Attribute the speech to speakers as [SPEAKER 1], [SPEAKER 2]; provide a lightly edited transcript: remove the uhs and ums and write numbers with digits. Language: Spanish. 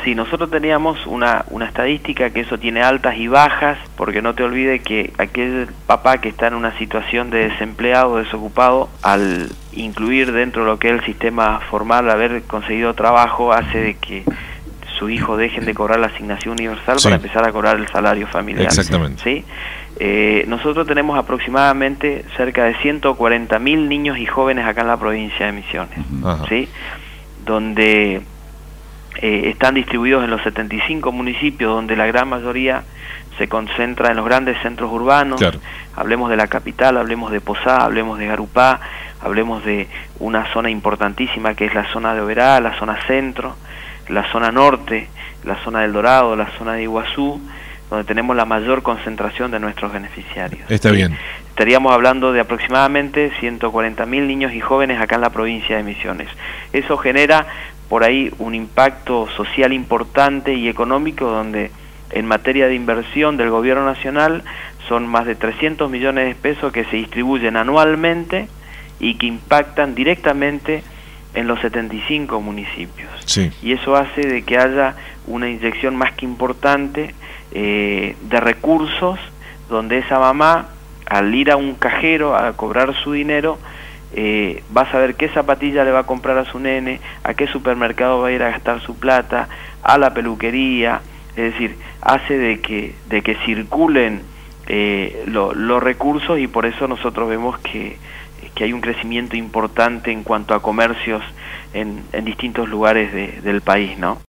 [SPEAKER 1] Sí, nosotros teníamos una estadística que eso tiene altas y bajas, porque no te olvides que aquel papá que está en una situación de desempleado, desocupado, al incluir dentro de lo que es el sistema formal, haber conseguido trabajo, hace de que su hijo dejen de cobrar la asignación universal para empezar a cobrar el salario familiar.
[SPEAKER 2] Exactamente.
[SPEAKER 1] ¿Sí? Nosotros tenemos aproximadamente cerca de 140.000 niños y jóvenes acá en la provincia de Misiones, ¿sí? Donde están distribuidos en los 75 municipios, donde la gran mayoría se concentra en los grandes centros urbanos.
[SPEAKER 2] Claro.
[SPEAKER 1] Hablemos de la capital, hablemos de Posá, hablemos de Garupá, hablemos de una zona importantísima que es la zona de Oberá, la zona centro, la zona norte, la zona del Dorado, la zona de Iguazú, donde tenemos la mayor concentración de nuestros beneficiarios.
[SPEAKER 2] Está bien.
[SPEAKER 1] Estaríamos hablando de aproximadamente 140.000 niños y jóvenes acá en la provincia de Misiones. Eso genera por ahí un impacto social importante y económico, donde en materia de inversión del gobierno nacional son más de 300 millones de pesos que se distribuyen anualmente y que impactan directamente en los 75 municipios.
[SPEAKER 2] Sí.
[SPEAKER 1] Y eso hace de que haya una inyección más que importante de recursos, donde esa mamá, al ir a un cajero a cobrar su dinero, va a saber qué zapatilla le va a comprar a su nene, a qué supermercado va a ir a gastar su plata, a la peluquería. Es decir, hace de que circulen los recursos, y por eso nosotros vemos que hay un crecimiento importante en cuanto a comercios en distintos lugares del país, ¿no?